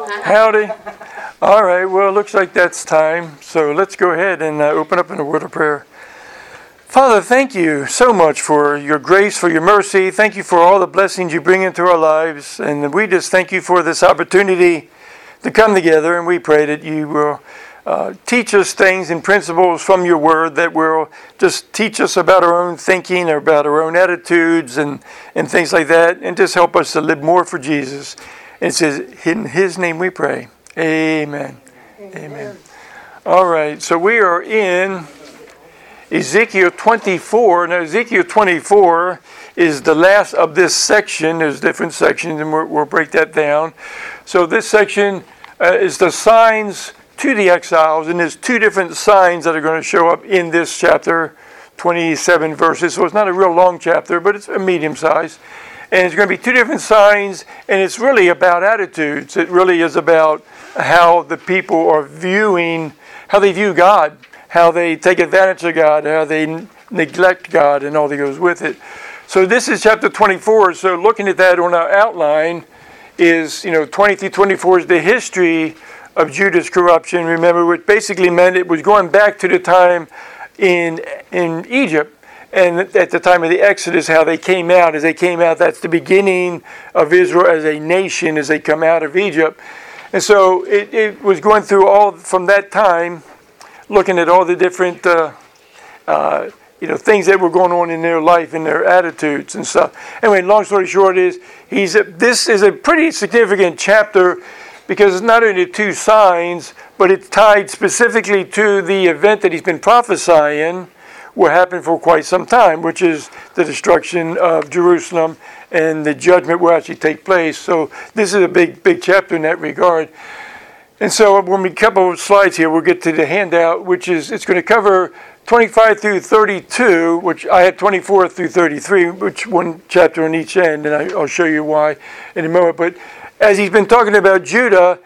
Howdy. All right, well, it looks like that's time. So let's go ahead and open up in a word of prayer. Father, thank you so much for your grace, for your mercy. Thank you for all the blessings you bring into our lives. And we just thank you for this opportunity to come together. And we pray that you will teach us things and principles from your word that will just teach us about our own thinking or about our own attitudes and things like that. And just help us to live more for Jesus. And it says, in his name we pray. Amen. Amen. All right, so we are in Ezekiel 24. Now, Ezekiel 24 is the last of this section. There's different sections, and we'll break that down. So this section is the signs to the exiles, and there's two different signs that are going to show up in this chapter, 27 verses. So it's not a real long chapter, but it's a medium size. And it's going to be two different signs, and it's really about attitudes. It really is about how the people are viewing, how they view God, how they take advantage of God, how they neglect God, and all that goes with it. So this is chapter 24. So looking at that on our outline is, 20 through 24 is the history of Judah's corruption. Remember, which basically meant it was going back to the time in Egypt. And at the time of the Exodus, how they came out. As they came out, that's the beginning of Israel as a nation, as they come out of Egypt. And so it was going through all from that time, looking at all the different things that were going on in their life and their attitudes and stuff. Anyway, long story short is, this is a pretty significant chapter because it's not only two signs, but it's tied specifically to the event that he's been prophesying will happen for quite some time, which is the destruction of Jerusalem, and the judgment will actually take place. So this is a big chapter in that regard. And so when we couple of slides here, we'll get to the handout, which is, it's going to cover 25 through 32, which I had 24 through 33, which one chapter on each end, and I'll show you why in a moment. But as he's been talking about Judah,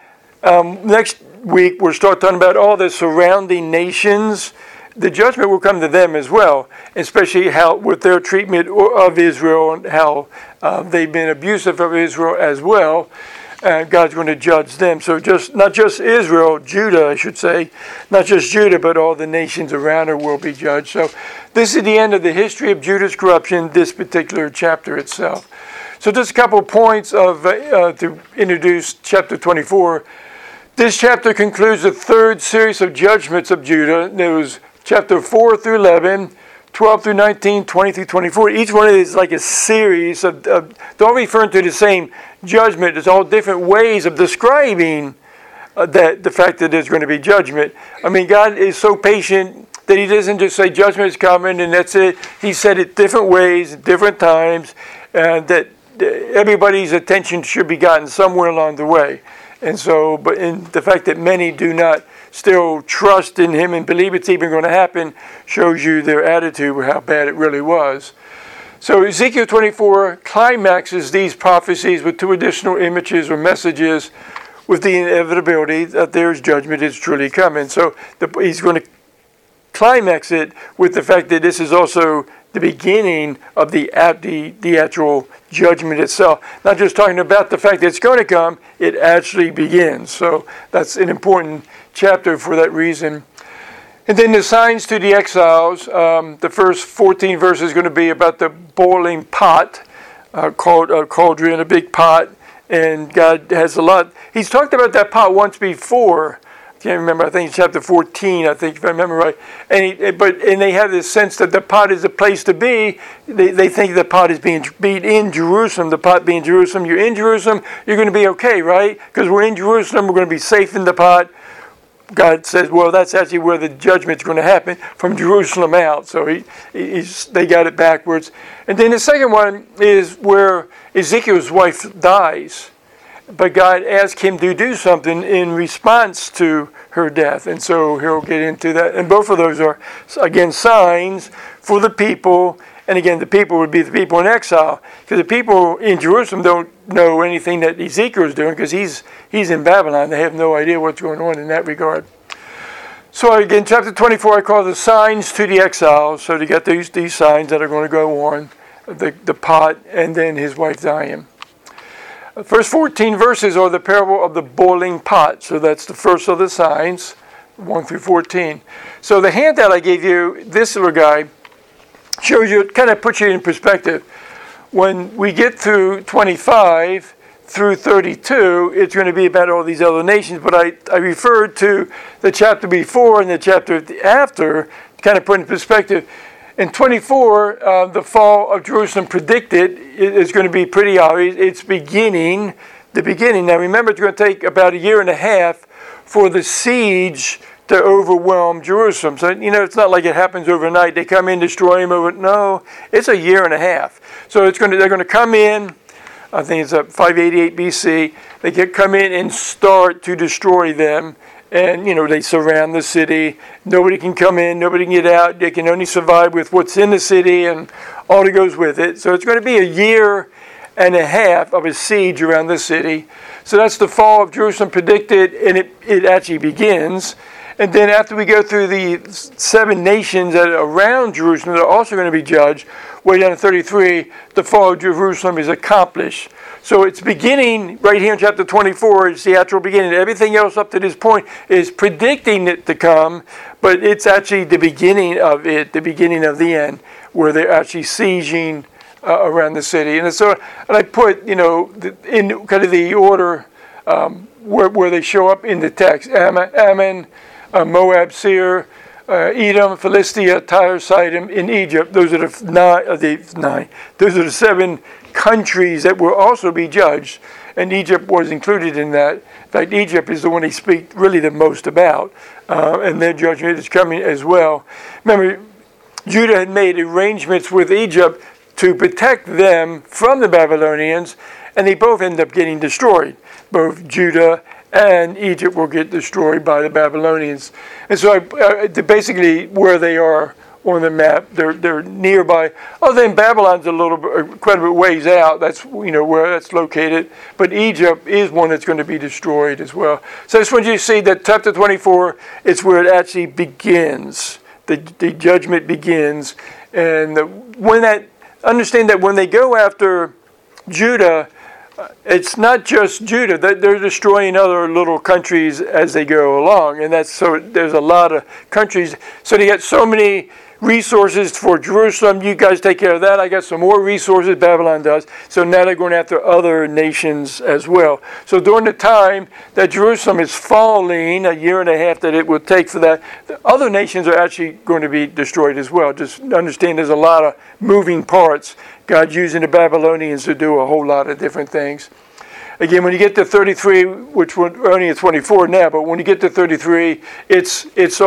next week we'll start talking about all the surrounding nations. The judgment will come to them as well, especially how with their treatment of Israel and how they've been abusive of Israel as well. God's going to judge them. So not just Israel, Judah, I should say, not just Judah, but all the nations around her will be judged. So this is the end of the history of Judah's corruption, this particular chapter itself. So just a couple of points to introduce chapter 24. This chapter concludes the third series of judgments of Judah. There was chapter 4 through 11, 12 through 19, 20 through 24. Each one of these is like a series of they're all referring to the same judgment. There's all different ways of describing that the fact that there's going to be judgment. I mean, God is so patient that he doesn't just say judgment is coming and that's it. He said it different ways, different times, that everybody's attention should be gotten somewhere along the way. And so, but in the fact that many do not still trust in him and believe it's even going to happen shows you their attitude, how bad it really was. So Ezekiel 24 climaxes these prophecies with two additional images or messages with the inevitability that there's judgment is truly coming. So he's going to climax it with the fact that this is also the beginning of the actual judgment itself. Not just talking about the fact that it's going to come, it actually begins. So that's an important chapter for that reason. And then the signs to the exiles. The first 14 verses is going to be about the boiling pot, called a cauldron, a big pot. And God has a lot. He's talked about that pot once before. I can't remember, I think it's chapter 14, I think, if I remember right. And they have this sense that the pot is the place to be. They think the pot is being in Jerusalem, the pot being Jerusalem. You're in Jerusalem, you're going to be okay, right? Because we're in Jerusalem, we're going to be safe in the pot. God says, well, that's actually where the judgment's going to happen, from Jerusalem out. So they got it backwards. And then the second one is where Ezekiel's wife dies. But God asked him to do something in response to her death. And so he'll get into that. And both of those are, again, signs for the people. And again, the people would be the people in exile. Because the people in Jerusalem don't know anything that Ezekiel is doing because he's in Babylon. They have no idea what's going on in that regard. So again, chapter 24 I call the signs to the exiles. So to get these signs that are going to go on, the pot and then his wife dying. The first 14 verses are the parable of the boiling pot. So that's the first of the signs, 1 through 14. So the handout I gave you, this little guy, shows you, kind of puts you in perspective. When we get through 25 through 32, it's going to be about all these other nations. But I referred to the chapter before and the chapter after, to kind of put in perspective. In 24, the fall of Jerusalem predicted is going to be pretty obvious. It's the beginning. Now remember, it's going to take about a year and a half for the siege to overwhelm Jerusalem. So, it's not like it happens overnight. They come in, destroy them. No, it's a year and a half. So they're going to come in, I think it's 588 BC. They come in and start to destroy them. And, they surround the city. Nobody can come in. Nobody can get out. They can only survive with what's in the city and all that goes with it. So it's going to be a year and a half of a siege around the city. So that's the fall of Jerusalem predicted, and it actually begins. And then after we go through the 7 nations that are around Jerusalem that are also going to be judged, way down to 33, the fall of Jerusalem is accomplished. So it's beginning right here in chapter 24. It's the actual beginning. Everything else up to this point is predicting it to come, but it's actually the beginning of it, the beginning of the end, where they're actually sieging around the city. And so, and I put, in kind of the order where they show up in the text: Ammon, Moab, Seir, Edom, Philistia, Tyre, Sidon, in Egypt. Those are the nine. Those are the 7 countries that will also be judged, and Egypt was included in that. In fact, Egypt is the one they speak really the most about, and their judgment is coming as well. Remember, Judah had made arrangements with Egypt to protect them from the Babylonians, and they both end up getting destroyed. Both Judah and Egypt will get destroyed by the Babylonians. And so basically where they are on the map, they're nearby. Other than Babylon's quite a bit ways out. That's where that's located. But Egypt is one that's going to be destroyed as well. So I just want you to see that chapter 24 is where it actually begins. The judgment begins, and understand that when they go after Judah, it's not just Judah. They're destroying other little countries as they go along, and there's a lot of countries. So they got so many resources for Jerusalem. You guys take care of that. I got some more resources. Babylon does. So now they're going after other nations as well. So during the time that Jerusalem is falling, a year and a half that it will take for that, the other nations are actually going to be destroyed as well. Just understand there's a lot of moving parts. God's using the Babylonians to do a whole lot of different things. Again, when you get to 33, which we're only at 24 now, but when you get to 33, it's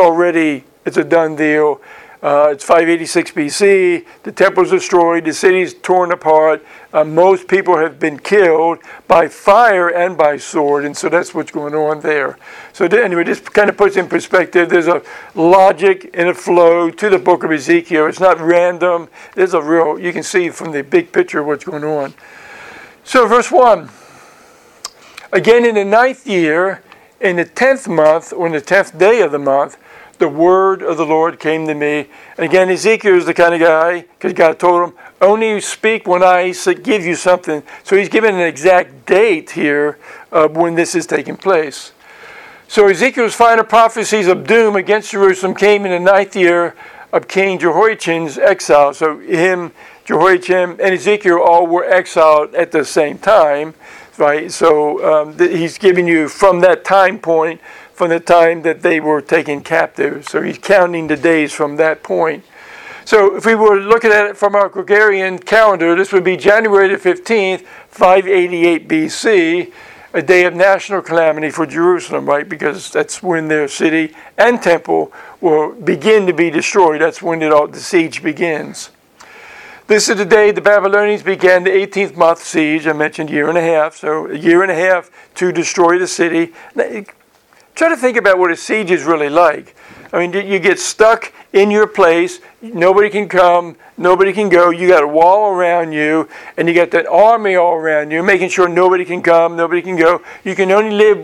a done deal. It's 586 BC. The temple's destroyed. The city's torn apart. Most people have been killed by fire and by sword, and so that's what's going on there. So anyway, this kind of puts in perspective. There's a logic and a flow to the book of Ezekiel. It's not random. There's you can see from the big picture what's going on. So verse 1. Again, in the 9th year, in the 10th month, or in the 10th day of the month, the word of the Lord came to me. And again, Ezekiel is the kind of guy, because God told him, only speak when I give you something. So he's given an exact date here of when this is taking place. So Ezekiel's final prophecies of doom against Jerusalem came in the 9th year of King Jehoiachin's exile. So him, Jehoiachin, and Ezekiel all were exiled at the same time. Right? So he's giving you from that time point, from the time that they were taken captive. So he's counting the days from that point. So if we were looking at it from our Gregorian calendar, this would be January the 15th, 588 BC, a day of national calamity for Jerusalem, right? Because that's when their city and temple will begin to be destroyed. That's when the siege begins. This is the day the Babylonians began the 18th month siege. I mentioned year and a half. So a year and a half to destroy the city. Try to think about what a siege is really like. I mean, you get stuck in your place. Nobody can come. Nobody can go. You got a wall around you, and you got that army all around you, making sure nobody can come, nobody can go. You can only live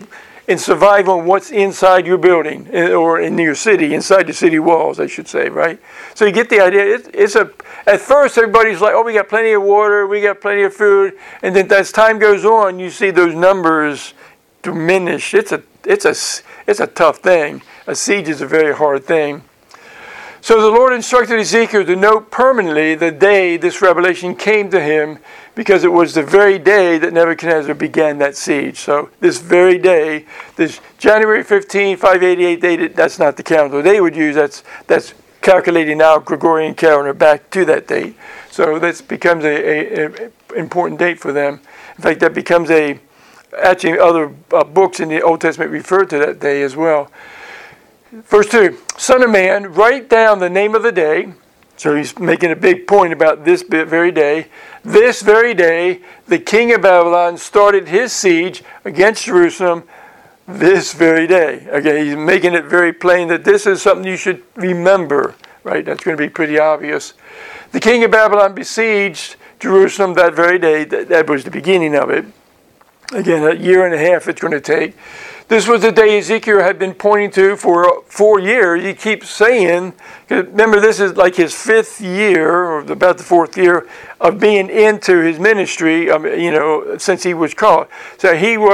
and survive on what's inside your building or in your city, inside the city walls, I should say, right? So you get the idea. At first, everybody's like, oh, we got plenty of water, we got plenty of food, and then as time goes on, you see those numbers diminish. It's a tough thing. A siege is a very hard thing. So the Lord instructed Ezekiel to note permanently the day this revelation came to him, because it was the very day that Nebuchadnezzar began that siege. So this very day, this January 15, 588 date, that's not the calendar they would use. That's calculating our Gregorian calendar back to that date. So this becomes a important date for them. In fact, that becomes actually other books in the Old Testament refer to that day as well. Verse 2, Son of man, write down the name of the day. So he's making a big point about this very day. This very day, the king of Babylon started his siege against Jerusalem this very day. Okay, he's making it very plain that this is something you should remember, right? That's going to be pretty obvious. The king of Babylon besieged Jerusalem that very day. That was the beginning of it. Again, a year and a half it's going to take. This was the day Ezekiel had been pointing to for 4 years. He keeps saying, remember this is like his 5th year, or about the 4th year, of being into his ministry, since he was called. So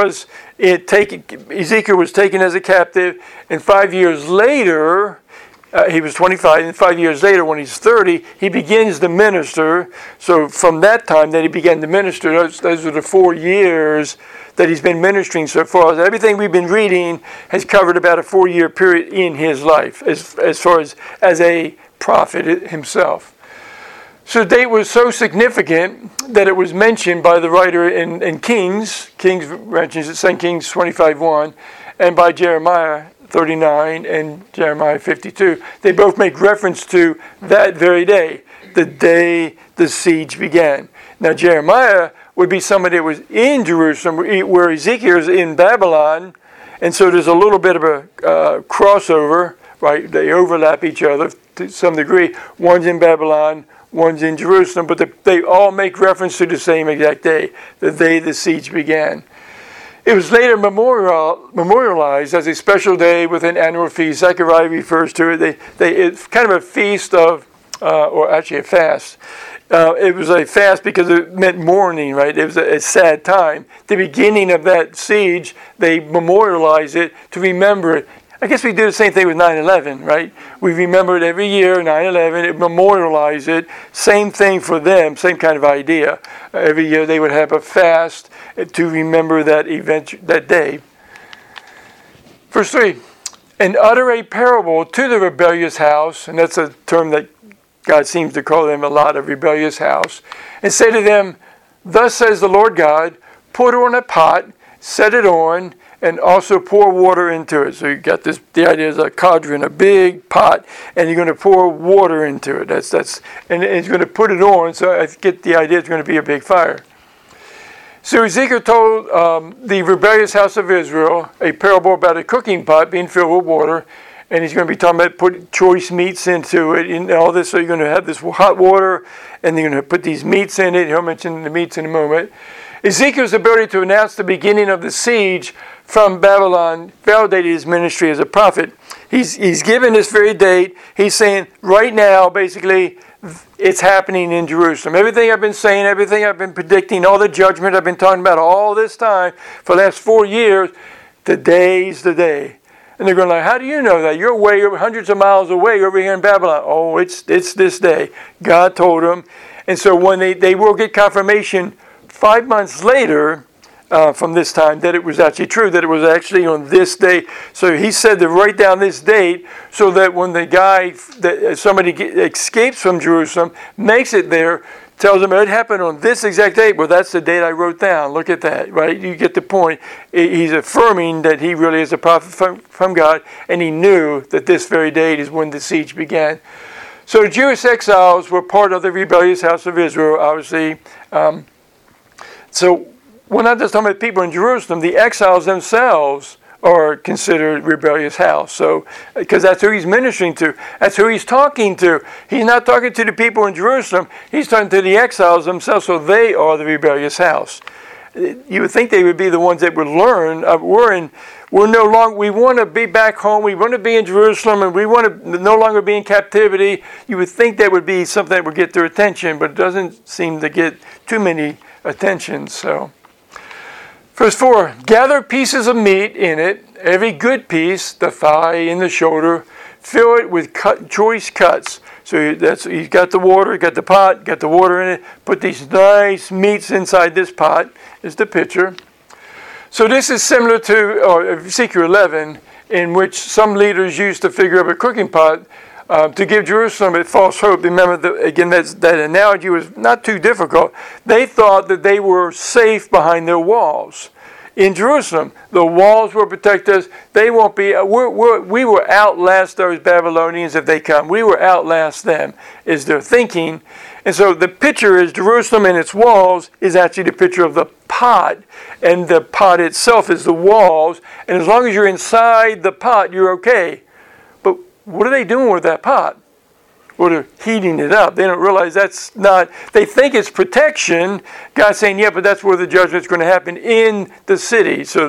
Ezekiel was taken as a captive, and 5 years later, he was 25, and 5 years later, when he's 30, he begins to minister. So from that time that he began to minister, those are the 4 years that he's been ministering so far. Everything we've been reading has covered about a 4-year period in his life, as far as a prophet himself. So the date was so significant that it was mentioned by the writer in Kings. Kings mentions it, 2 Kings 25:1, and by Jeremiah 39 and Jeremiah 52. They both make reference to that very day, the day the siege began. Now Jeremiah would be somebody that was in Jerusalem, where Ezekiel is in Babylon, and so there's a little bit of a crossover, right? They overlap each other to some degree. One's in Babylon, one's in Jerusalem, but they all make reference to the same exact day, the day the siege began. It was later memorialized as a special day with an annual feast. Zechariah refers to it. It's kind of a feast of, or actually a fast. It was a fast because it meant mourning, right? It was a sad time. The beginning of that siege, they memorialize it to remember it. I guess we do the same thing with 9/11, right? We remember it every year, 9/11, it memorialize it. Same thing for them, same kind of idea. Every year they would have a fast to remember that event, that day. Verse 3, and utter a parable to the rebellious house, and that's a term that God seems to call them a lot, of rebellious house, and say to them, thus says the Lord God, put on a pot, set it on, and also pour water into it. So you got this, the idea is a cauldron, a big pot, and you're going to pour water into it. And it's going to put it on, so I get the idea it's going to be a big fire. So Ezekiel told the rebellious house of Israel a parable about a cooking pot being filled with water, and he's going to be talking about putting choice meats into it and all this. So you're going to have this hot water, and they're going to put these meats in it. He'll mention the meats in a moment. Ezekiel's ability to announce the beginning of the siege from Babylon validated his ministry as a prophet. He's given this very date. He's saying right now, basically, it's happening in Jerusalem. Everything I've been saying, everything I've been predicting, all the judgment I've been talking about all this time for the last 4 years, today's the day. And they're going like, how do you know that? You're way over, hundreds of miles away over here in Babylon. Oh, it's this day. God told them. And so when they will get confirmation 5 months later from this time that it was actually true, that it was actually on this day. So he said to write down this date so that when somebody escapes from Jerusalem, makes it there, tells them it happened on this exact date. Well, that's the date I wrote down. Look at that, right? You get the point. He's affirming that he really is a prophet from God, and he knew that this very date is when the siege began. So the Jewish exiles were part of the rebellious house of Israel, obviously. So we're not just talking about people in Jerusalem. The exiles themselves are considered rebellious house. So, because that's who he's ministering to. That's who he's talking to. He's not talking to the people in Jerusalem. He's talking to the exiles themselves, so they are the rebellious house. You would think they would be the ones that would learn. We want to be back home. We want to be in Jerusalem, and we want to no longer be in captivity. You would think that would be something that would get their attention, but it doesn't seem to get too many attention. So, verse 4, gather pieces of meat in it, every good piece, the thigh and the shoulder, fill it with choice cuts. So you've got the water, you got the pot, got the water in it. Put these nice meats inside this pot, is the picture. So this is similar to Ezekiel 11, in which some leaders used to figure out a cooking pot to give Jerusalem a false hope. Remember, that analogy was not too difficult. They thought that they were safe behind their walls. In Jerusalem, the walls will protect us. They won't be. We will outlast those Babylonians if they come. We will outlast them, is their thinking. And so the picture is Jerusalem and its walls is actually the picture of the pot. And the pot itself is the walls. And as long as you're inside the pot, you're okay. But what are they doing with that pot? Well, they're heating it up. They don't realize that's not, they think it's protection. God's saying, yeah, but that's where the judgment's going to happen in the city. So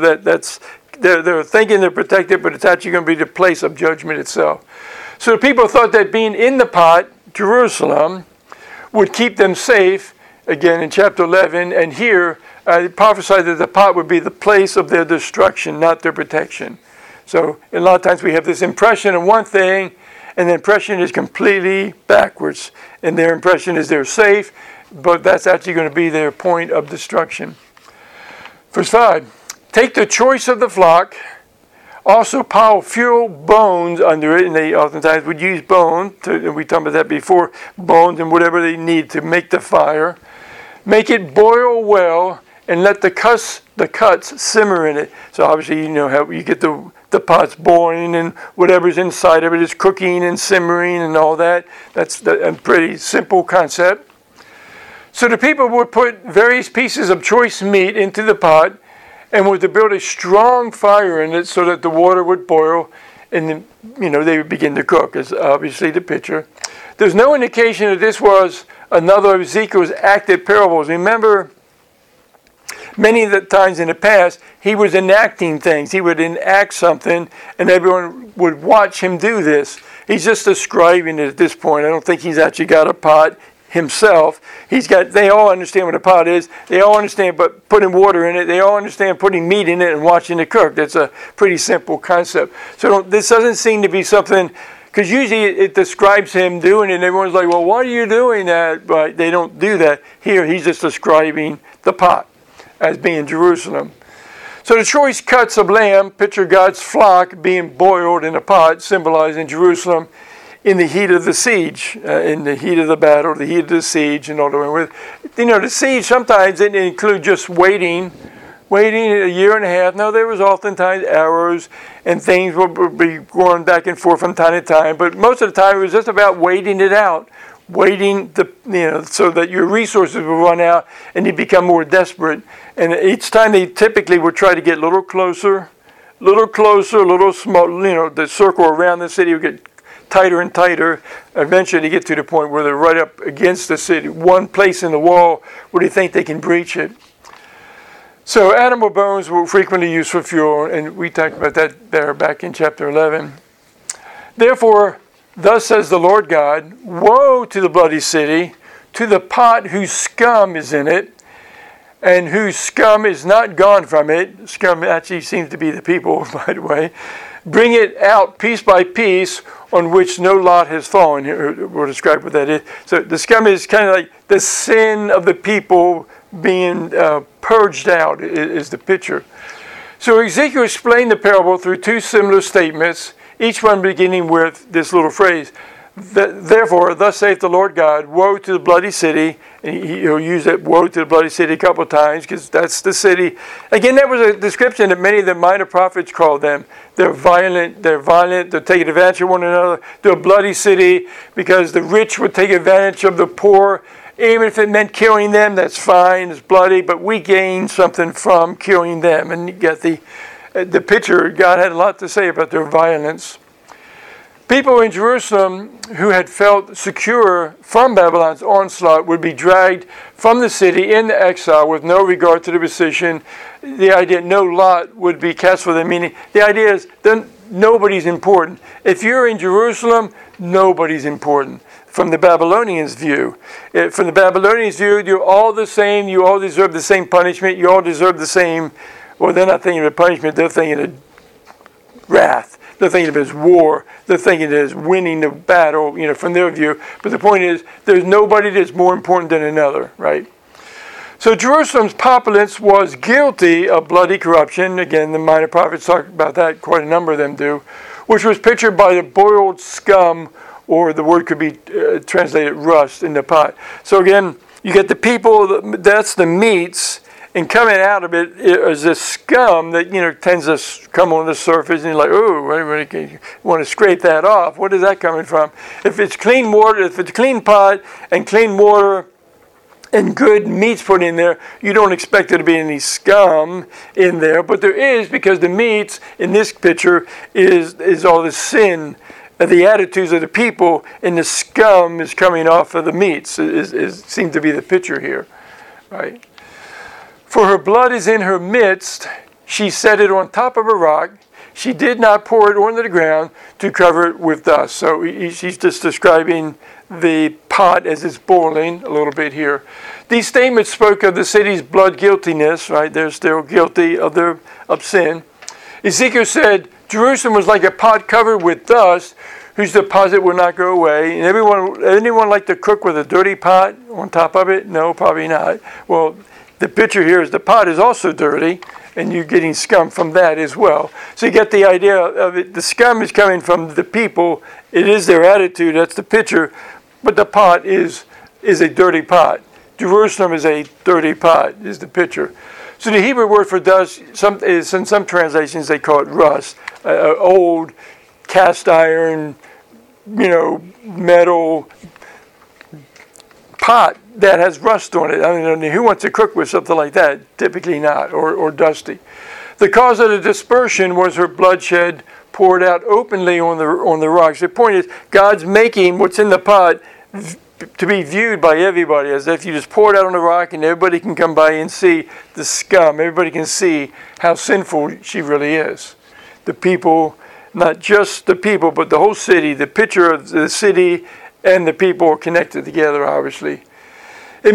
they're thinking they're protected, but it's actually going to be the place of judgment itself. So the people thought that being in the pot, Jerusalem, would keep them safe, again in chapter 11, and here they prophesied that the pot would be the place of their destruction, not their protection. So a lot of times we have this impression of one thing, and the impression is completely backwards. And their impression is they're safe, but that's actually going to be their point of destruction. Verse 5, take the choice of the flock, also pile fuel bones under it, and they oftentimes would use bone, and we talked about that before, bones and whatever they need to make the fire. Make it boil well, and let the cuts simmer in it. So obviously you know how you get the pot's boiling and whatever's inside of it is cooking and simmering and all that. That's a pretty simple concept. So the people would put various pieces of choice meat into the pot and were to build a strong fire in it so that the water would boil and then, they would begin to cook, is obviously the picture. There's no indication that this was another of Ezekiel's acted parables. Remember, many of the times in the past, he was enacting things. He would enact something, and everyone would watch him do this. He's just describing it at this point. I don't think he's actually got a pot himself. They all understand what a pot is. They all understand but putting water in it. They all understand putting meat in it and watching it cook. That's a pretty simple concept. So this doesn't seem to be something, because usually it describes him doing it, and everyone's like, well, why are you doing that? But they don't do that. Here, he's just describing the pot as being Jerusalem. So the choice cuts of lamb picture God's flock being boiled in a pot, symbolizing Jerusalem in the heat of the siege, in the heat of the battle, the heat of the siege, and all the way with. The siege sometimes didn't include just waiting a year and a half. No, there was oftentimes arrows and things would be going back and forth from time to time, but most of the time it was just about waiting it out. Waiting so that your resources will run out and you become more desperate. And each time they typically would try to get a little closer, a little small, the circle around the city would get tighter and tighter. Eventually they get to the point where they're right up against the city, one place in the wall where they think they can breach it. So animal bones were frequently used for fuel, and we talked about that there back in chapter 11. Therefore, thus says the Lord God, woe to the bloody city, to the pot whose scum is in it, and whose scum is not gone from it. Scum actually seems to be the people, by the way. Bring it out piece by piece, on which no lot has fallen. Here we'll describe what that is. So the scum is kind of like the sin of the people being purged out, is the picture. So Ezekiel explained the parable through two similar statements, each one beginning with this little phrase. Therefore, thus saith the Lord God, woe to the bloody city. And he'll use that woe to the bloody city a couple of times because that's the city. Again, that was a description that many of the minor prophets called them. They're violent, they're taking advantage of one another. They're a bloody city because the rich would take advantage of the poor. Even if it meant killing them, that's fine, it's bloody, but we gain something from killing them. And you get the picture. God had a lot to say about their violence. People in Jerusalem who had felt secure from Babylon's onslaught would be dragged from the city into exile with no regard to the position. The idea no lot would be cast for them, meaning the idea is then nobody's important. If you're in Jerusalem, nobody's important. From the Babylonians' view. From the Babylonians' view, you're all the same, you all deserve the same punishment, you all deserve the same, well, they're not thinking of punishment, they're thinking of wrath. They're thinking of it as war. They're thinking of it as winning the battle, from their view. But the point is, there's nobody that's more important than another, right? So Jerusalem's populace was guilty of bloody corruption. Again, the minor prophets talk about that, quite a number of them do, which was pictured by the boiled scum, or the word could be translated rust in the pot. So again, you get the people, that's the meats, and coming out of it is this scum that, tends to come on the surface, and you're like, oh, you want to scrape that off. What is that coming from? If it's clean water, if it's a clean pot and clean water and good meats put in there, you don't expect there to be any scum in there, but there is, because the meats in this picture is all the sin, the attitudes of the people, and the scum is coming off of the meats, seems to be the picture here, right? For her blood is in her midst. She set it on top of a rock. She did not pour it onto the ground to cover it with dust. So she's just describing the pot as it's boiling a little bit here. These statements spoke of the city's blood guiltiness, right? They're still guilty of sin. Ezekiel said, Jerusalem was like a pot covered with dust, whose deposit will not go away. And anyone like to cook with a dirty pot on top of it? No, probably not. Well, the picture here is the pot is also dirty, and you're getting scum from that as well. So you get the idea of it. The scum is coming from the people. It is their attitude. That's the picture. But the pot is a dirty pot. Jerusalem is a dirty pot, is the picture. So the Hebrew word for dust, in some translations they call it rust. Old cast iron, metal pot that has rust on it. I mean, who wants to cook with something like that? Typically not, or dusty. The cause of the dispersion was her bloodshed poured out openly on the rocks. The point is, God's making what's in the pot to be viewed by everybody, as if you just pour it out on the rock and everybody can come by and see the scum. Everybody can see how sinful she really is. The people, not just the people, but the whole city, the picture of the city and the people are connected together, obviously. It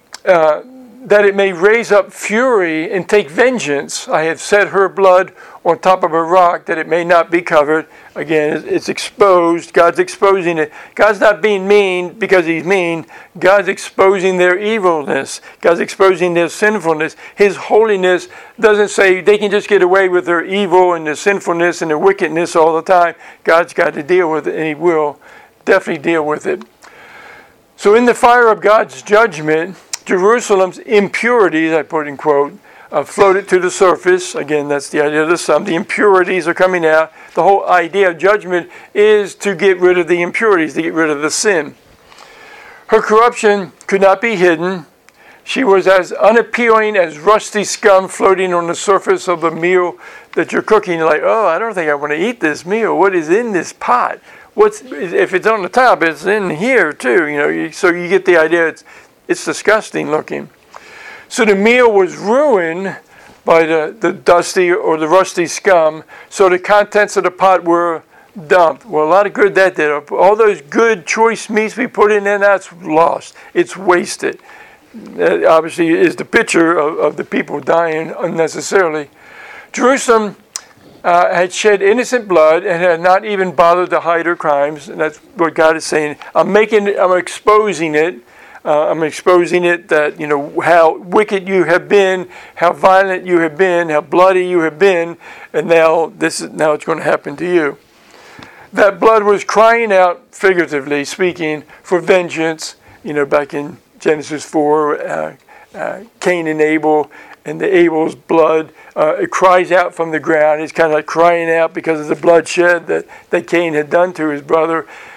may raise up fury and take vengeance. I have set her blood on top of a rock that it may not be covered. Again, it's exposed. God's exposing it. God's not being mean because he's mean. God's exposing their evilness. God's exposing their sinfulness. His holiness doesn't say they can just get away with their evil and their sinfulness and their wickedness all the time. God's got to deal with it, and he will definitely deal with it. So in the fire of God's judgment, Jerusalem's impurities, I put in quote, floated to the surface. Again, that's the idea of the sum. The impurities are coming out. The whole idea of judgment is to get rid of the impurities, to get rid of the sin. Her corruption could not be hidden. She was as unappealing as rusty scum floating on the surface of the meal that you're cooking. You're like, oh, I don't think I want to eat this meal. What is in this pot? If it's on the top, it's in here too. So you get the idea. It's disgusting looking. So the meal was ruined by the dusty or the rusty scum. So the contents of the pot were dumped. Well, a lot of good that did. All those good choice meats we put in there, that's lost. It's wasted. That obviously is the picture of the people dying unnecessarily. Jerusalem had shed innocent blood and had not even bothered to hide her crimes. And that's what God is saying. I'm exposing it. I'm exposing it that, how wicked you have been, how violent you have been, how bloody you have been, and now it's going to happen to you. That blood was crying out, figuratively speaking, for vengeance. Back in Genesis 4, Cain and Abel, and the Abel's blood, it cries out from the ground. He's kind of like crying out because of the bloodshed that Cain had done to his brother.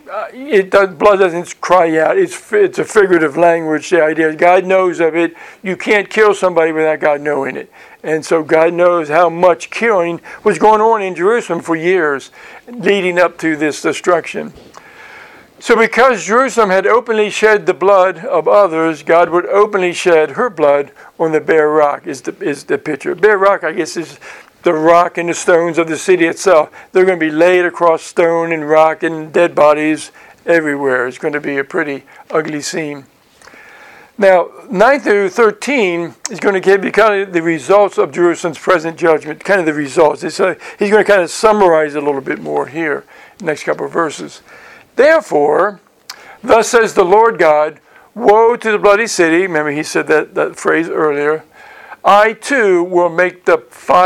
blood doesn't cry out. It's a figurative language. The idea is God knows of it. You can't kill somebody without God knowing it. And so God knows how much killing was going on in Jerusalem for years, leading up to this destruction. So because Jerusalem had openly shed the blood of others, God would openly shed her blood on the bare rock, is the picture. Bare rock, I guess, is the rock and the stones of the city itself. They're going to be laid across stone and rock and dead bodies everywhere. It's going to be a pretty ugly scene. Now, 9 through 13 is going to give you kind of the results of Jerusalem's present judgment, kind of the results. He's going to kind of summarize it a little bit more here, next couple of verses. Therefore, thus says the Lord God, woe to the bloody city. Remember, he said that phrase earlier. I too will make the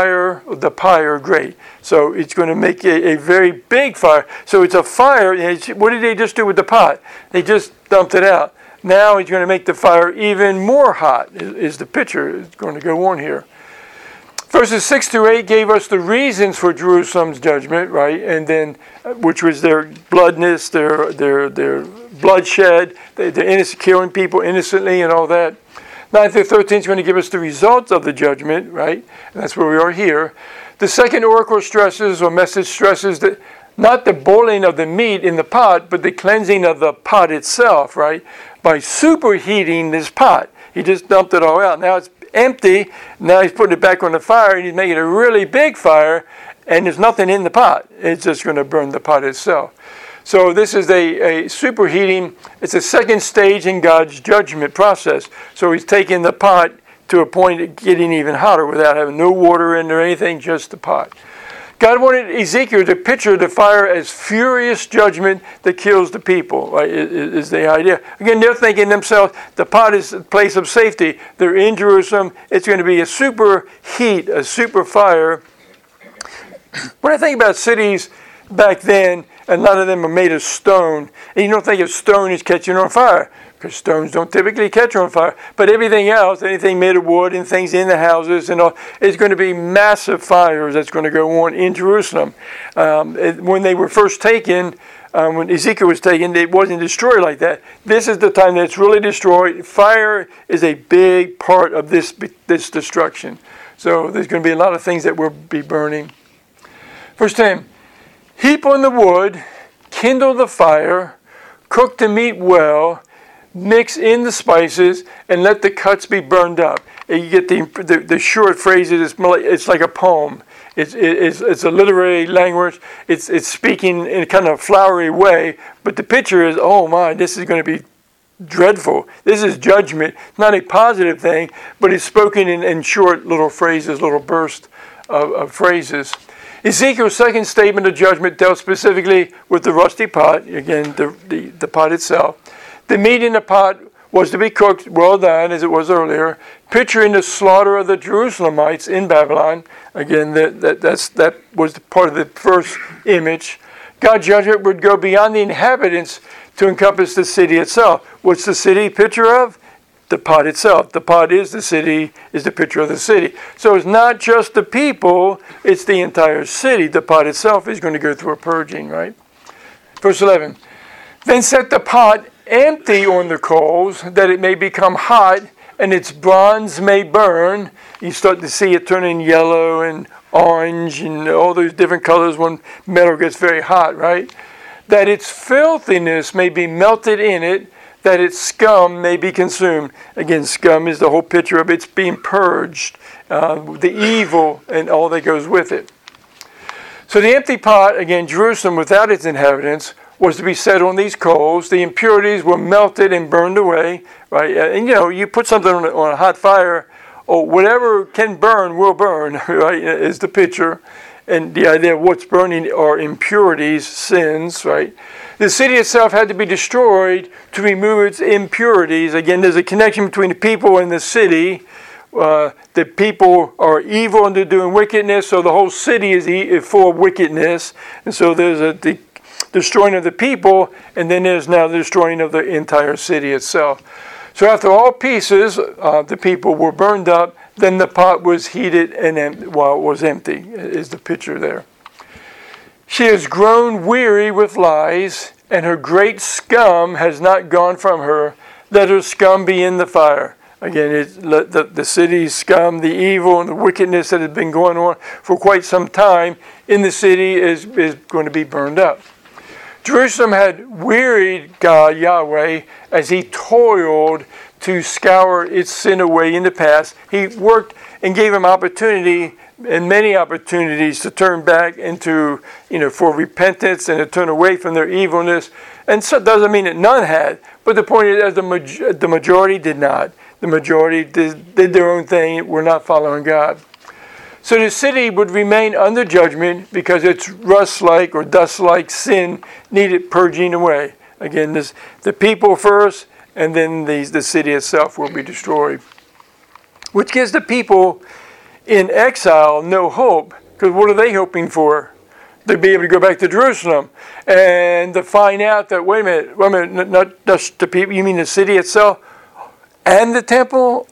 pyre great. So it's going to make a very big fire. So it's a fire. What did they just do with the pot? They just dumped it out. Now he's going to make the fire even more hot, is the picture it's going to go on here. Verses 6 through 8 gave us the reasons for Jerusalem's judgment, right? And then, which was their bloodness, their bloodshed, their innocent, killing people innocently and all that. 9 through 13 is going to give us the results of the judgment, right? And that's where we are here. The second oracle stresses, or message stresses, that not the boiling of the meat in the pot, but the cleansing of the pot itself, right? By superheating this pot. He just dumped it all out. Now it's empty. Now he's putting it back on the fire, and he's making a really big fire, and there's nothing in the pot. It's just going to burn the pot itself. So this is a superheating. It's a second stage in God's judgment process. So he's taking the pot to a point of getting even hotter without having no water in or anything, just the pot. God wanted Ezekiel to picture the fire as furious judgment that kills the people, right, is the idea. Again, they're thinking themselves, the pot is a place of safety. They're in Jerusalem. It's going to be a super heat, a super fire. When I think about cities back then, a lot of them are made of stone. And you don't think of stone as catching on fire, because stones don't typically catch on fire. But everything else, anything made of wood and things in the houses and all, is going to be massive fires that's going to go on in Jerusalem. When they were first taken, when Ezekiel was taken, it wasn't destroyed like that. This is the time that it's really destroyed. Fire is a big part of this destruction. So there's going to be a lot of things that will be burning. Verse 10, heap on the wood, kindle the fire, cook the meat well, mix in the spices, and let the cuts be burned up. And you get the short phrases. It's like a poem. It's a literary language. It's speaking in a kind of flowery way. But the picture is, oh my, this is going to be dreadful. This is judgment. Not a positive thing, but it's spoken in short little phrases, little bursts of phrases. Ezekiel's second statement of judgment dealt specifically with the rusty pot. Again, the pot itself. The meat in the pot was to be cooked well done, as it was earlier, picturing the slaughter of the Jerusalemites in Babylon. Again, that was part of the first image. God's judgment would go beyond the inhabitants to encompass the city itself. What's the city picture of? The pot itself. The pot is the city, is the picture of the city. So it's not just the people, it's the entire city. The pot itself is going to go through a purging, right? Verse 11. Then set the pot empty on the coals, that it may become hot, and its bronze may burn. You start to see it turning yellow and orange and all those different colors when metal gets very hot, right? That its filthiness may be melted in it, that its scum may be consumed. Again, scum is the whole picture of it's being purged, the evil and all that goes with it. So the empty pot, again, Jerusalem without its inhabitants, was to be set on these coals. The impurities were melted and burned away, right? And you put something on a hot fire, or whatever can burn will burn, right? Is the picture. And the idea of what's burning are impurities, sins, right? The city itself had to be destroyed to remove its impurities. Again, there's a connection between the people and the city. The people are evil and they're doing wickedness, so the whole city is full of wickedness. And so there's the destroying of the people, and then there's now the destroying of the entire city itself. So after all pieces, the people were burned up, then the pot was heated and while it was empty, is the picture there. She has grown weary with lies, and her great scum has not gone from her. Let her scum be in the fire. Again, the city's scum, the evil and the wickedness that has been going on for quite some time in the city is going to be burned up. Jerusalem had wearied God, Yahweh, as he toiled to scour its sin away in the past. He worked and gave him opportunity and many opportunities to turn back into, for repentance and to turn away from their evilness. And so it doesn't mean that none had, but the point is that the majority did not. The majority did their own thing, were not following God. So the city would remain under judgment because its rust-like or dust-like sin needed purging away. Again, the people first, and then the city itself will be destroyed. Which gives the people in exile no hope, because what are they hoping for? To be able to go back to Jerusalem and to find out that, wait a minute, not just the people, you mean the city itself? And the temple,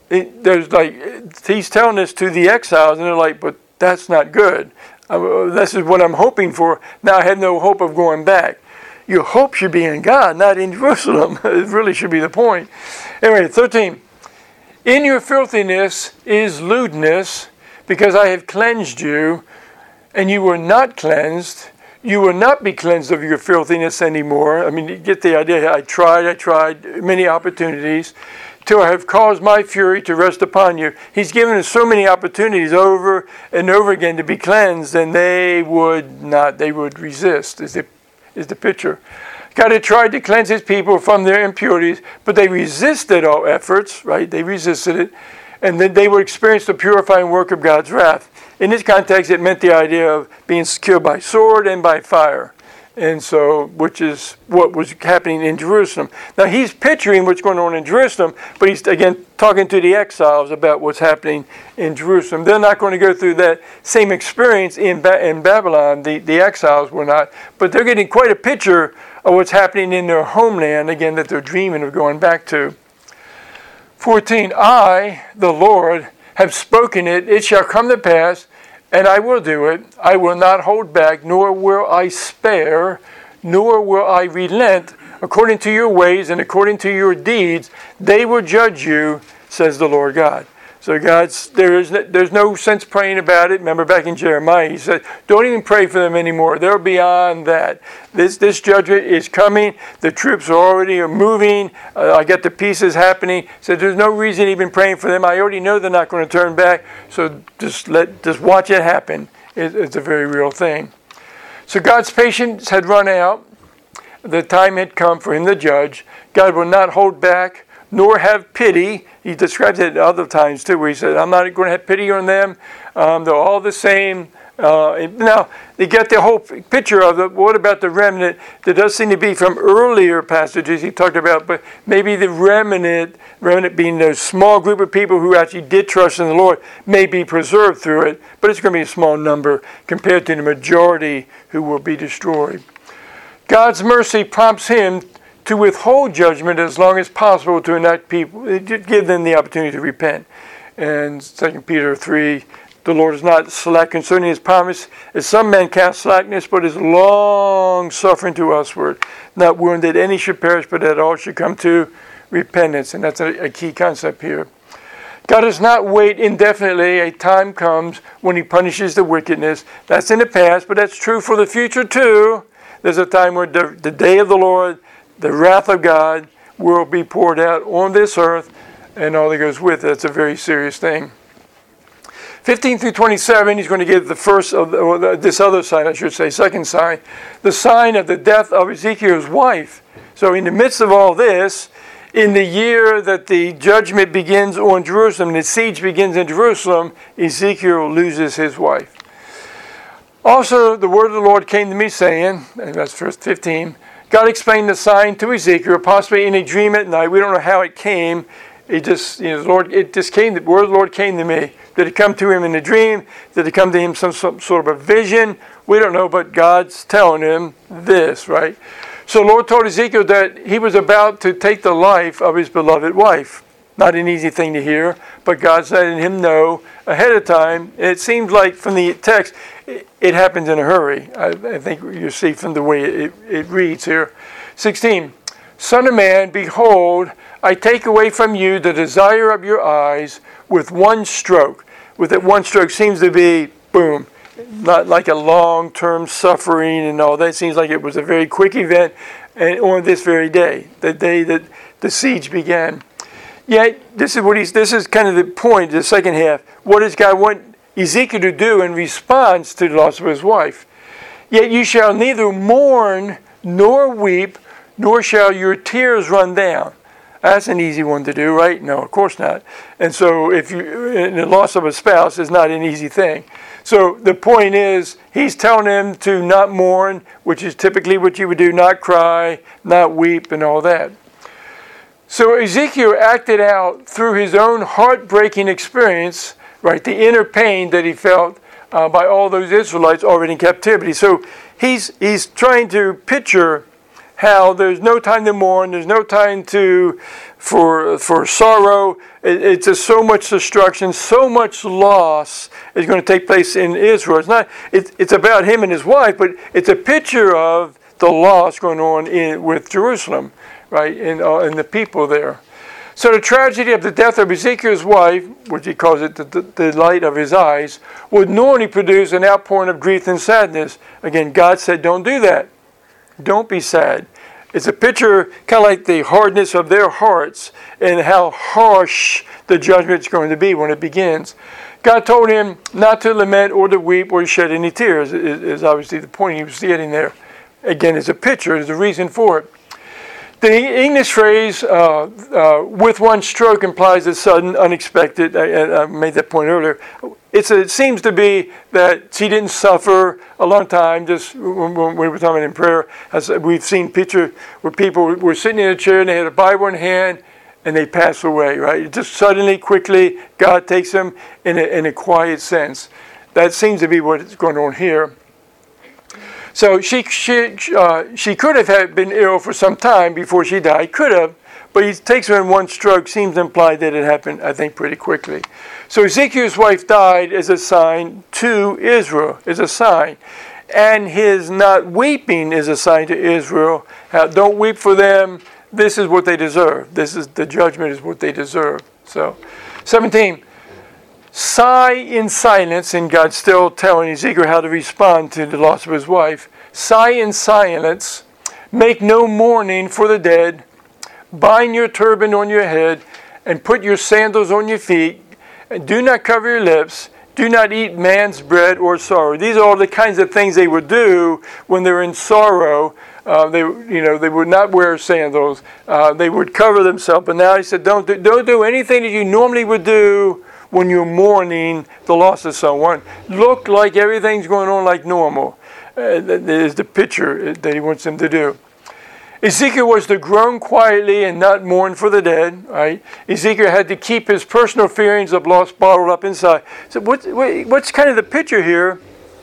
he's telling this to the exiles, and they're like, but that's not good. This is what I'm hoping for. Now I have no hope of going back. Your hope should be in God, not in Jerusalem. It really should be the point. Anyway, 13. In your filthiness is lewdness, because I have cleansed you, and you were not cleansed. You will not be cleansed of your filthiness anymore. I mean, you get the idea. I tried many opportunities, till I have caused my fury to rest upon you. He's given us so many opportunities over and over again to be cleansed, and they would not. They would resist, is the picture. God had tried to cleanse his people from their impurities, but they resisted all efforts, right? They resisted it, and then they would experience the purifying work of God's wrath. In this context, it meant the idea of being killed by sword and by fire. And so, which is what was happening in Jerusalem. Now, he's picturing what's going on in Jerusalem, but he's, again, talking to the exiles about what's happening in Jerusalem. They're not going to go through that same experience in Babylon. The exiles were not. But they're getting quite a picture of what's happening in their homeland, again, that they're dreaming of going back to. 14, I, the Lord, have spoken it. It shall come to pass, and I will do it. I will not hold back, nor will I spare, nor will I relent. According to your ways and according to your deeds, they will judge you, says the Lord God. So there's no sense praying about it. Remember back in Jeremiah, he said, don't even pray for them anymore. They're beyond that. This judgment is coming. The troops are already moving. I got the pieces happening. So there's no reason even praying for them. I already know they're not going to turn back. So just watch it happen. It's a very real thing. So God's patience had run out. The time had come for him to judge. God will not hold back, nor have pity. He describes it at other times too, where he said, I'm not going to have pity on them. They're all the same. Now, they get the whole picture of it. What about the remnant? There does seem to be from earlier passages he talked about, but maybe the remnant being a small group of people who actually did trust in the Lord, may be preserved through it, but it's going to be a small number compared to the majority who will be destroyed. God's mercy prompts him to withhold judgment as long as possible to enact people, give them the opportunity to repent. And 2 Peter 3, the Lord is not slack concerning his promise, as some men count slackness, but is long suffering to usward, not willing that any should perish, but that all should come to repentance. And that's a key concept here. God does not wait indefinitely. A time comes when he punishes the wickedness. That's in the past, but that's true for the future too. There's a time where the day of the Lord, the wrath of God, will be poured out on this earth and all that goes with it. It's a very serious thing. 15 through 27, he's going to give the first of this other sign, I should say, second sign, the sign of the death of Ezekiel's wife. So in the midst of all this, in the year that the judgment begins on Jerusalem, the siege begins in Jerusalem, Ezekiel loses his wife. Also, the word of the Lord came to me saying, and that's verse 15, God explained the sign to Ezekiel, possibly in a dream at night. We don't know how it came. It just, the word of the Lord came to me. Did it come to him in a dream? Did it come to him some sort of a vision? We don't know, but God's telling him this, right? So the Lord told Ezekiel that he was about to take the life of his beloved wife. Not an easy thing to hear, but God's letting him know ahead of time. It seems like from the text, it happens in a hurry. I think you see from the way it reads here. 16. Son of man, behold, I take away from you the desire of your eyes with one stroke. With that one stroke seems to be, boom, not like a long-term suffering and all that. It seems like it was a very quick event and on this very day, the day that the siege began. Yet, this is kind of the point, the second half. What does God want Ezekiel to do in response to the loss of his wife? Yet you shall neither mourn nor weep, nor shall your tears run down. That's an easy one to do, right? No, of course not. And so the loss of a spouse is not an easy thing. So the point is, he's telling him to not mourn, which is typically what you would do, not cry, not weep, and all that. So Ezekiel acted out through his own heartbreaking experience, right, the inner pain that he felt by all those Israelites already in captivity. So he's trying to picture how there's no time to mourn, there's no time for sorrow. It's just so much destruction, so much loss is going to take place in Israel. It's about him and his wife, but it's a picture of the loss going on with Jerusalem, right, and the people there. So the tragedy of the death of Ezekiel's wife, which he calls it the light of his eyes, would normally produce an outpouring of grief and sadness. Again, God said, don't do that. Don't be sad. It's a picture, kind of like the hardness of their hearts and how harsh the judgment is going to be when it begins. God told him not to lament or to weep or to shed any tears, is obviously the point he was getting there. Again, it's a picture, there's a reason for it. The English phrase, with one stroke, implies a sudden, unexpected, I made that point earlier. It seems to be that she didn't suffer a long time, just when we were talking in prayer. As we've seen pictures where people were sitting in a chair and they had a Bible in hand and they pass away, right? Just suddenly, quickly, God takes them in a quiet sense. That seems to be what's going on here. So she could have been ill for some time before she died. Could have, but he takes her in one stroke. Seems to imply that it happened, I think, pretty quickly. So Ezekiel's wife died as a sign to Israel, as a sign. And his not weeping is a sign to Israel. Don't weep for them. This is what they deserve. This is the judgment is what they deserve. So, 17. Sigh in silence, and God's still telling Ezekiel how to respond to the loss of his wife. Sigh in silence, make no mourning for the dead, bind your turban on your head, and put your sandals on your feet, and do not cover your lips, do not eat man's bread or sorrow. These are all the kinds of things they would do when they're in sorrow. They would not wear sandals. They would cover themselves. But now he said, don't do anything that you normally would do when you're mourning the loss of someone. Look like everything's going on like normal. That is the picture that he wants them to do. Ezekiel was to groan quietly and not mourn for the dead. Right? Ezekiel had to keep his personal feelings of loss bottled up inside. So what's kind of the picture here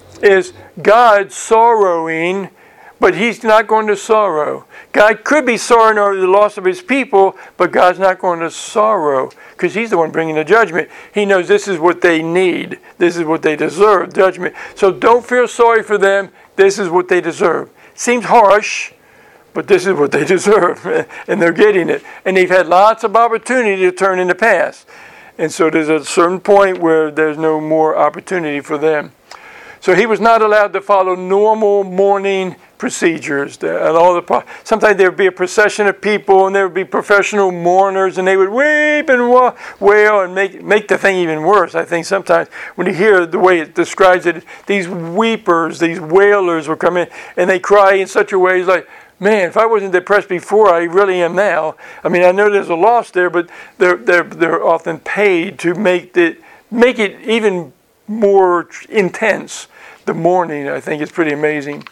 is God sorrowing, but he's not going to sorrow. God could be sorrowing over the loss of his people, but God's not going to sorrow because he's the one bringing the judgment. He knows this is what they need. This is what they deserve, judgment. So don't feel sorry for them. This is what they deserve. Seems harsh, but this is what they deserve, and they're getting it. And they've had lots of opportunity to turn in the past. And so there's a certain point where there's no more opportunity for them. So he was not allowed to follow normal mourning procedures. Sometimes there would be a procession of people, and there would be professional mourners, and they would weep and wail and make the thing even worse. I think sometimes when you hear the way it describes it, these weepers, these wailers will come in, and they cry in such a way, it's like, man, if I wasn't depressed before, I really am now. I mean, I know there's a loss there, but they're often paid to make it even more intense. The mourning, I think, is pretty amazing.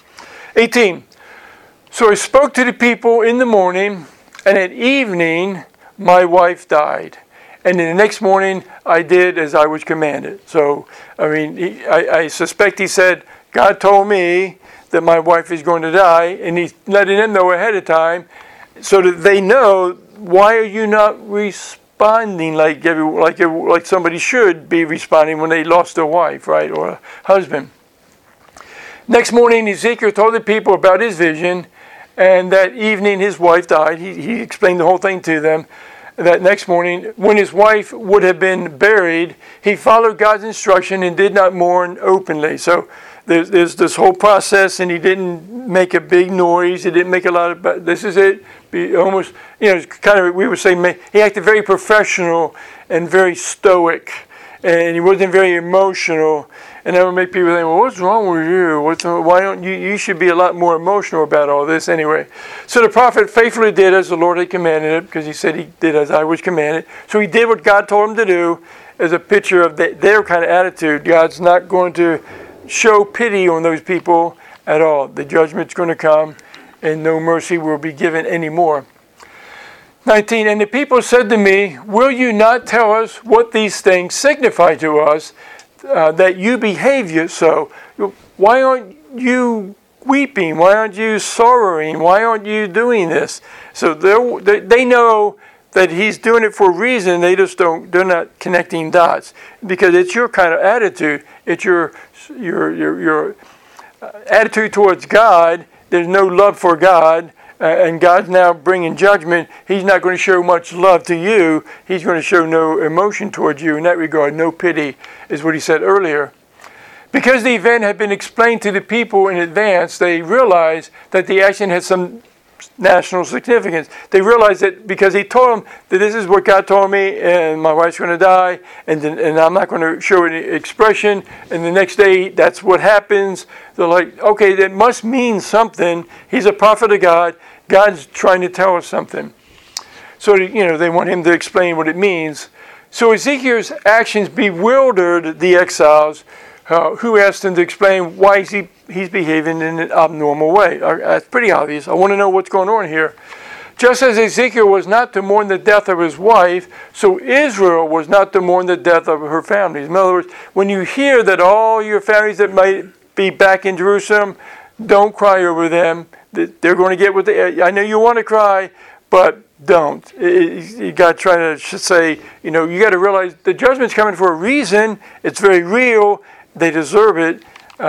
18. So I spoke to the people in the morning, and at evening my wife died. And then the next morning I did as I was commanded. So, I mean, I suspect he said, God told me that my wife is going to die, and he's letting them know ahead of time so that they know, why are you not responding like somebody should be responding when they lost a wife, right, or a husband? Next morning, Ezekiel told the people about his vision, And that evening his wife died. He explained the whole thing to them. That next morning, when his wife would have been buried, he followed God's instruction and did not mourn openly. So there's this whole process, and he didn't make a big noise. He didn't make a lot of, this is it. Be almost, kind of, we would say, he acted very professional and very stoic. And he wasn't very emotional. And that would make people think, well, what's wrong with you? Why don't you should be a lot more emotional about all this anyway. So the prophet faithfully did as the Lord had commanded him, because he said he did as I was commanded. So he did what God told him to do as a picture of their kind of attitude. God's not going to show pity on those people at all. The judgment's going to come, and no mercy will be given anymore. 19, and the people said to me, will you not tell us what these things signify to us, that you behave so? Why aren't you weeping? Why aren't you sorrowing? Why aren't you doing this? So they know that he's doing it for a reason. They're not connecting dots, because it's your kind of attitude. It's your attitude towards God. There's no love for God. And God's now bringing judgment. He's not going to show much love to you. He's going to show no emotion towards you in that regard. No pity is what he said earlier. Because the event had been explained to the people in advance, they realized that the action had some national significance. They realized that because he told them that this is what God told me, and my wife's going to die, and I'm not going to show any expression, and the next day that's what happens. They're like, okay, that must mean something. He's a prophet of God. God's trying to tell us something. So, they want him to explain what it means. So Ezekiel's actions bewildered the exiles, who asked him to explain why he's behaving in an abnormal way. That's pretty obvious. I want to know what's going on here. Just as Ezekiel was not to mourn the death of his wife, so Israel was not to mourn the death of her families. In other words, when you hear that all your families that might be back in Jerusalem, don't cry over them. They're going to get what I know you want to cry, but don't. You got to try to say, you got to realize the judgment's coming for a reason. It's very real. They deserve it.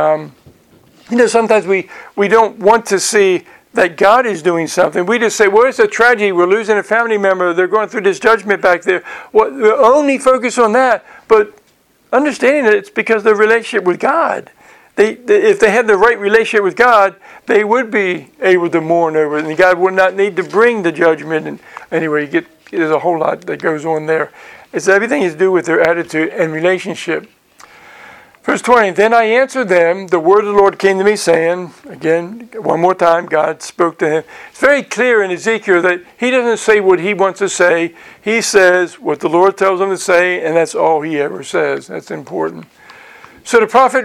Sometimes we don't want to see that God is doing something. We just say, well, it's a tragedy. We're losing a family member. They're going through this judgment back there. Well, we only focus on that. But understanding that it's because of their relationship with God. If they had the right relationship with God, they would be able to mourn over it. And God would not need to bring the judgment. And anyway, there's a whole lot that goes on there. It's everything is to do with their attitude and relationship. Verse 20, then I answered them, the word of the Lord came to me saying, again, one more time, God spoke to him. It's very clear in Ezekiel that he doesn't say what he wants to say. He says what the Lord tells him to say, and that's all he ever says. That's important. So the prophet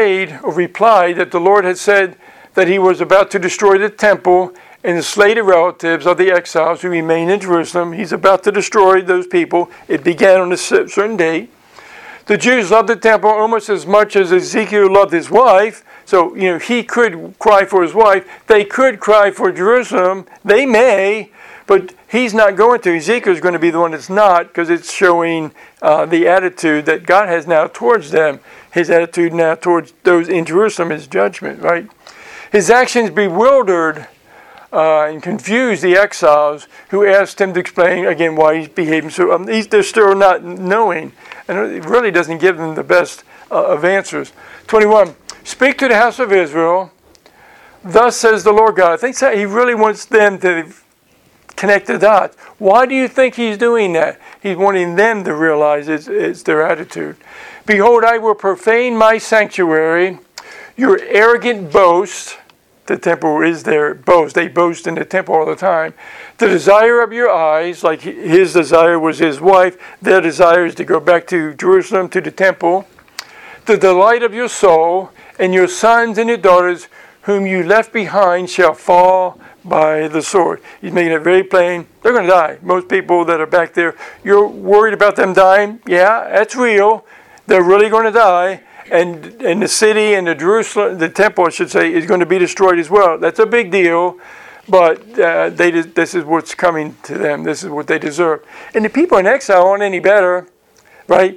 replied that the Lord had said that he was about to destroy the temple and to slay the relatives of the exiles who remain in Jerusalem. He's about to destroy those people. It began on a certain date. The Jews loved the temple almost as much as Ezekiel loved his wife. So, he could cry for his wife. They could cry for Jerusalem. They may, but he's not going to. Ezekiel is going to be the one that's not, because it's showing the attitude that God has now towards them. His attitude now towards those in Jerusalem is judgment, right? His actions bewildered and confused the exiles, who asked him to explain again why he's behaving so. They're still not knowing, and it really doesn't give them the best of answers. 21. Speak to the house of Israel. Thus says the Lord God. I think he really wants them to connect the dots. Why do you think he's doing that? He's wanting them to realize it's their attitude. Behold, I will profane my sanctuary. Your arrogant boast. The temple is their boast. They boast in the temple all the time. The desire of your eyes, like his desire was his wife, their desire is to go back to Jerusalem, to the temple. The delight of your soul, and your sons and your daughters, whom you left behind, shall fall by the sword. He's making it very plain. They're going to die. Most people that are back there, you're worried about them dying. Yeah, that's real. They're really going to die. And the city and the temple, I should say, is going to be destroyed as well. That's a big deal, but this is what's coming to them. This is what they deserve. And the people in exile aren't any better, right?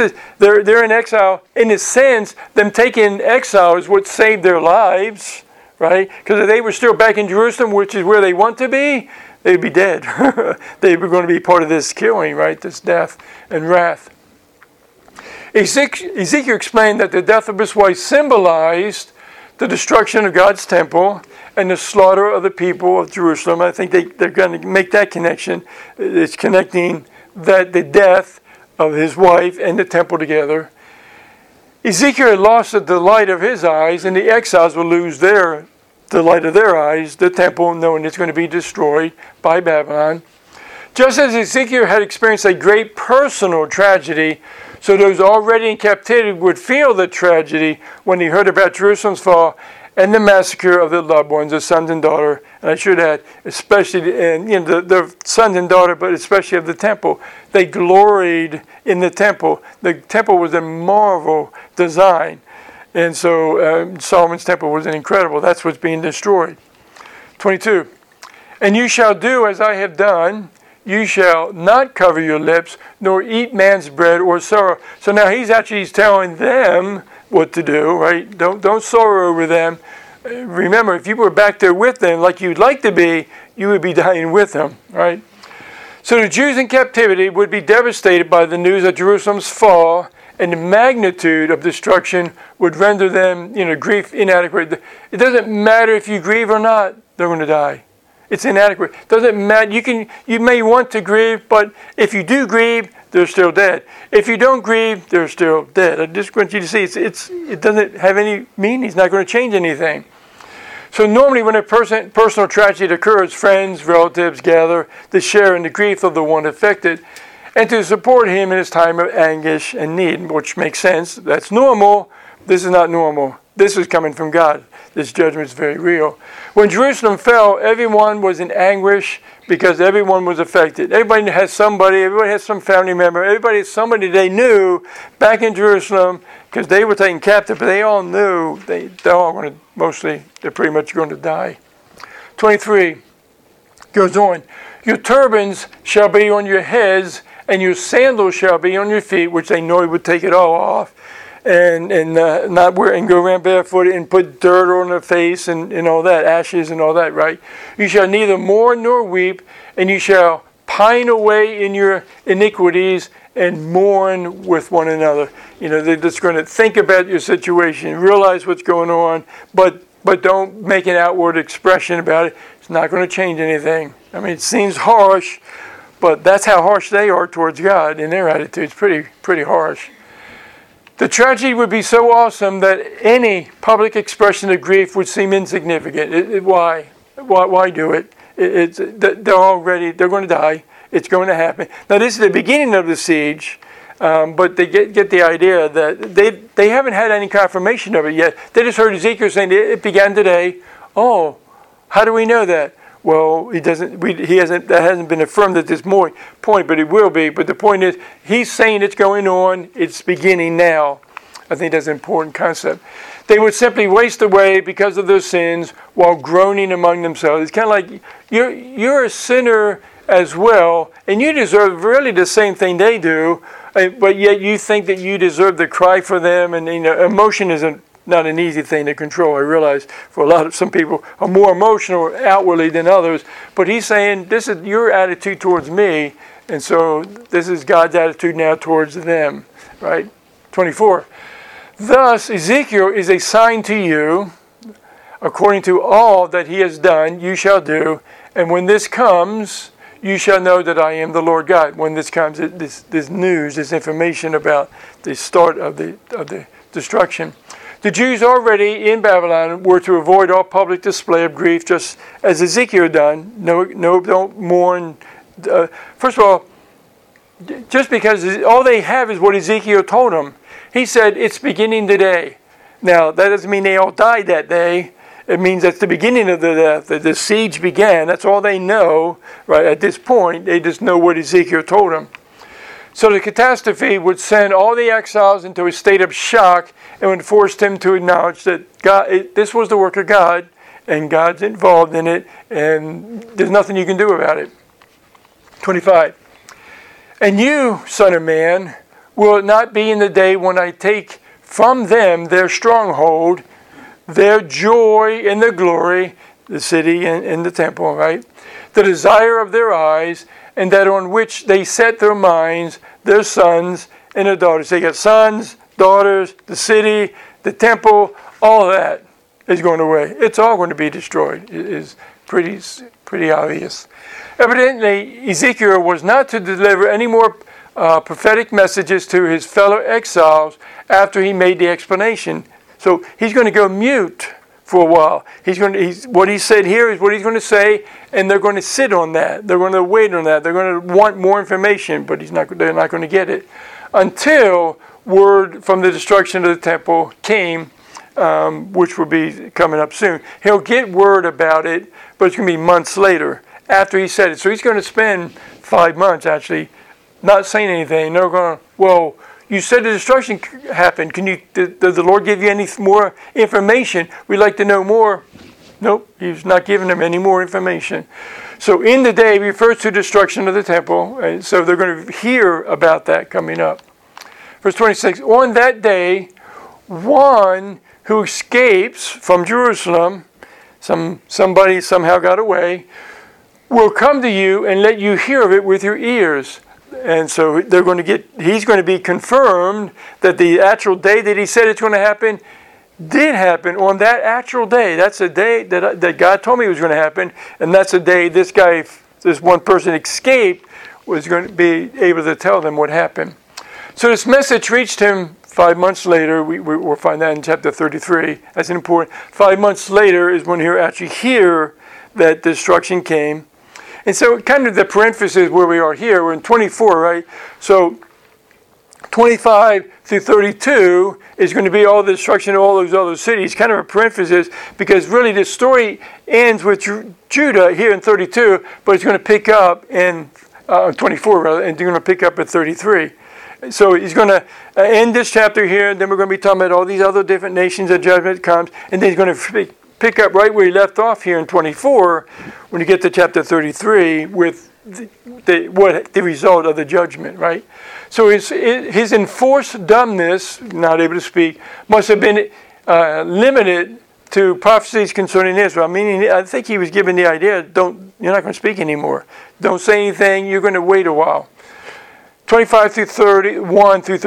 They're in exile. In a sense, them taking exile is what saved their lives, right? Because if they were still back in Jerusalem, which is where they want to be, they'd be dead. They were going to be part of this killing, right? This death and wrath. Ezekiel explained that the death of his wife symbolized the destruction of God's temple and the slaughter of the people of Jerusalem. I think they're going to make that connection. It's connecting that the death of his wife and the temple together. Ezekiel had lost the delight of his eyes, and the exiles will lose the light of their eyes, the temple, knowing it's going to be destroyed by Babylon. Just as Ezekiel had experienced a great personal tragedy, so those already in captivity would feel the tragedy when he heard about Jerusalem's fall and the massacre of their loved ones, their sons and daughter. And I should add, especially the sons and daughter, but especially of the temple. They gloried in the temple. The temple was a marvel design. And so Solomon's temple was incredible. That's what's being destroyed. 22. And you shall do as I have done. You shall not cover your lips, nor eat man's bread or sorrow. So now he's telling them what to do, right? Don't sorrow over them. Remember, if you were back there with them like you'd like to be, you would be dying with them, right? So the Jews in captivity would be devastated by the news of Jerusalem's fall, and the magnitude of destruction would render them, grief inadequate. It doesn't matter if you grieve or not, they're going to die. It's inadequate. Doesn't matter. You may want to grieve, but if you do grieve, they're still dead. If you don't grieve, they're still dead. I just want you to see it doesn't have any meaning. It's not going to change anything. So normally when a personal tragedy occurs, friends, relatives gather to share in the grief of the one affected and to support him in his time of anguish and need, which makes sense. That's normal. This is not normal. This is coming from God. This judgment is very real. When Jerusalem fell, everyone was in anguish because everyone was affected. Everybody has some family member, everybody has somebody they knew back in Jerusalem because they were taken captive, but they all knew they're pretty much going to die. 23 goes on. Your turbans shall be on your heads, and your sandals shall be on your feet, which they know he would take it all off. And not wear and go around barefoot and put dirt on their face and all that, ashes and all that, right? You shall neither mourn nor weep, and you shall pine away in your iniquities and mourn with one another. They're just going to think about your situation, realize what's going on, but don't make an outward expression about it. It's not going to change anything. I mean, it seems harsh, but that's how harsh they are towards God in their attitude. It's pretty harsh. The tragedy would be so awesome that any public expression of grief would seem insignificant. Why? Why do it? They're going to die. It's going to happen. Now, this is the beginning of the siege, but they get the idea that they haven't had any confirmation of it yet. They just heard Ezekiel saying it began today. Oh, how do we know that? Well, that hasn't been affirmed at this point, but it will be. But the point is, he's saying it's going on. It's beginning now. I think that's an important concept. They would simply waste away because of their sins while groaning among themselves. It's kind of like you're a sinner as well, and you deserve really the same thing they do, but yet you think that you deserve to cry for them. And emotion isn't not an easy thing to control. I realize some people are more emotional outwardly than others, but he's saying this is your attitude towards me, and so this is God's attitude now towards them, right? 24. Thus Ezekiel is a sign to you, according to all that he has done, you shall do, and when this comes, you shall know that I am the Lord God. When this comes, this news, this information about the start of the destruction. The Jews already in Babylon were to avoid all public display of grief, just as Ezekiel had done. No, don't mourn. First of all, just because all they have is what Ezekiel told them. He said, it's beginning today. Now, that doesn't mean they all died that day. It means that's the beginning of the death. The siege began. That's all they know, right? At this point, they just know what Ezekiel told them. So the catastrophe would send all the exiles into a state of shock and would force them to acknowledge that this was the work of God, and God's involved in it, and there's nothing you can do about it. 25. And you, son of man, will it not be in the day when I take from them their stronghold, their joy and their glory, the city and the temple, right? The desire of their eyes, and that on which they set their minds, their sons and their daughters. They got sons, daughters, the city, the temple, all that is going away. It's all going to be destroyed. It is pretty obvious. Evidently, Ezekiel was not to deliver any more prophetic messages to his fellow exiles after he made the explanation. So he's going to go mute for a while. What he said here is what he's going to say, and they're going to sit on that. They're going to wait on that. They're going to want more information, but they're not going to get it until word from the destruction of the temple came, which will be coming up soon. He'll get word about it, but it's going to be months later after he said it. So he's going to spend 5 months actually not saying anything. They're going, well, you said the destruction happened. Did the Lord give you any more information? We'd like to know more. Nope, he's not giving them any more information. So in the day refers to destruction of the temple. And so they're going to hear about that coming up. Verse 26, on that day, one who escapes from Jerusalem, somebody somehow got away, will come to you and let you hear of it with your ears. And so he's going to be confirmed that the actual day that he said it's going to happen did happen on that actual day. That's the day that God told me was going to happen, and that's the day this one person escaped, was going to be able to tell them what happened. So this message reached him 5 months later. We'll find that in chapter 33. That's important. 5 months later is when he'll actually hear that destruction came. And so kind of the parenthesis where we are here, we're in 24, right? So 25 through 32 is going to be all the destruction of all those other cities, kind of a parenthesis, because really the story ends with Judah here in 32, but it's going to pick up in 24, rather, and they're going to pick up at 33. So he's going to end this chapter here, and then we're going to be talking about all these other different nations that judgment comes, and then he's going to pick up right where he left off here in 24 when you get to chapter 33 with the result of the judgment, right? So his enforced dumbness, not able to speak, must have been limited to prophecies concerning Israel. Meaning, I think he was given the idea, you're not going to speak anymore. Don't say anything, you're going to wait a while. 25 through 31 through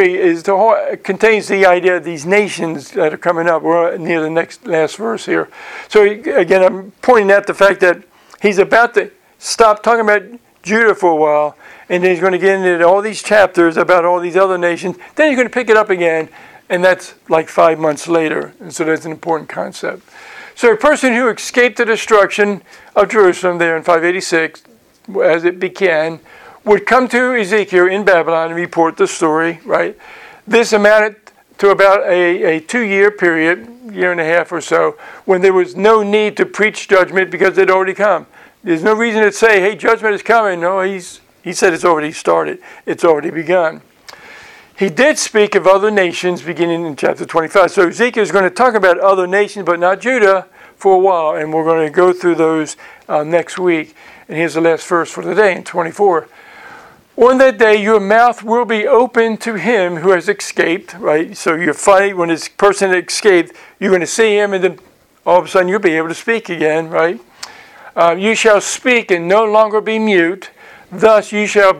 33 contains the idea of these nations that are coming up. We're near the last verse here. So again, I'm pointing out the fact that he's about to stop talking about Judah for a while, and then he's going to get into all these chapters about all these other nations. Then he's going to pick it up again, and that's like 5 months later. And so that's an important concept. So a person who escaped the destruction of Jerusalem there in 586, as it began, would come to Ezekiel in Babylon and report the story, right? This amounted to about a 2-year period, year and a half or so, when there was no need to preach judgment because it had already come. There's no reason to say, hey, judgment is coming. No, he said it's already started. It's already begun. He did speak of other nations beginning in chapter 25. So Ezekiel is going to talk about other nations, but not Judah, for a while. And we're going to go through those next week. And here's the last verse for the day in 24. On that day, your mouth will be open to him who has escaped, right? So you're fighting when this person escaped, you're going to see him, and then all of a sudden you'll be able to speak again, right? You shall speak and no longer be mute. Thus you shall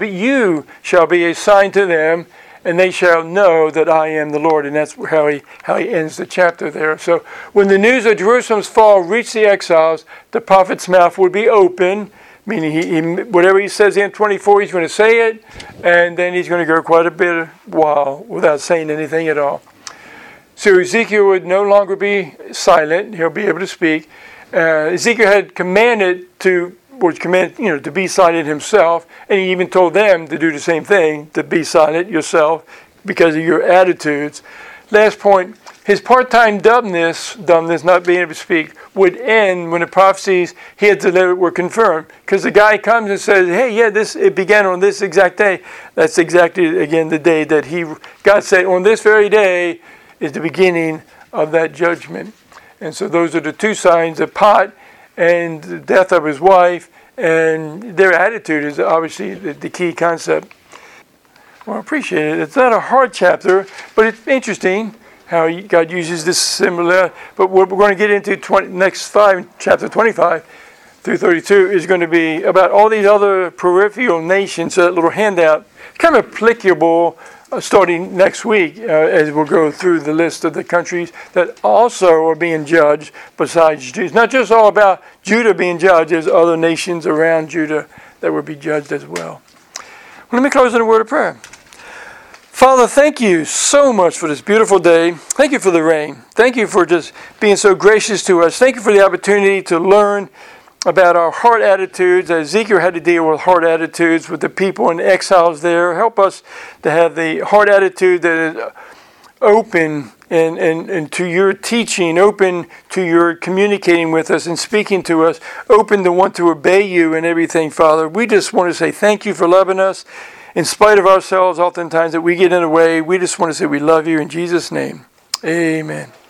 be a sign to them, and they shall know that I am the Lord. And that's how he ends the chapter there. So when the news of Jerusalem's fall reached the exiles, the prophet's mouth would be open. Meaning, he whatever he says in 24, he's going to say it, and then he's going to go quite a bit of while without saying anything at all. So Ezekiel would no longer be silent; he'll be able to speak. Ezekiel had commanded to be silent himself, and he even told them to do the same thing, to be silent yourself because of your attitudes. Last point. His part-time dumbness, not being able to speak, would end when the prophecies he had delivered were confirmed. Because the guy comes and says, hey, yeah, it began on this exact day. That's exactly, again, the day that God said, on this very day is the beginning of that judgment. And so those are the two signs, the pot and the death of his wife, and their attitude is obviously the key concept. Well, I appreciate it. It's not a hard chapter, but it's interesting how God uses this similar. But what we're going to get into chapter 25 through 32 is going to be about all these other peripheral nations. So that little handout, kind of applicable starting next week as we'll go through the list of the countries that also are being judged besides Jews. Not just all about Judah being judged, there's other nations around Judah that will be judged as well. Let me close in a word of prayer. Father, thank you so much for this beautiful day. Thank you for the rain. Thank you for just being so gracious to us. Thank you for the opportunity to learn about our heart attitudes. Ezekiel had to deal with heart attitudes with the people and exiles there. Help us to have the heart attitude that is open and to your teaching, open to your communicating with us and speaking to us, open to want to obey you and everything, Father. We just want to say thank you for loving us. In spite of ourselves, oftentimes that we get in the way, we just want to say we love you in Jesus' name. Amen.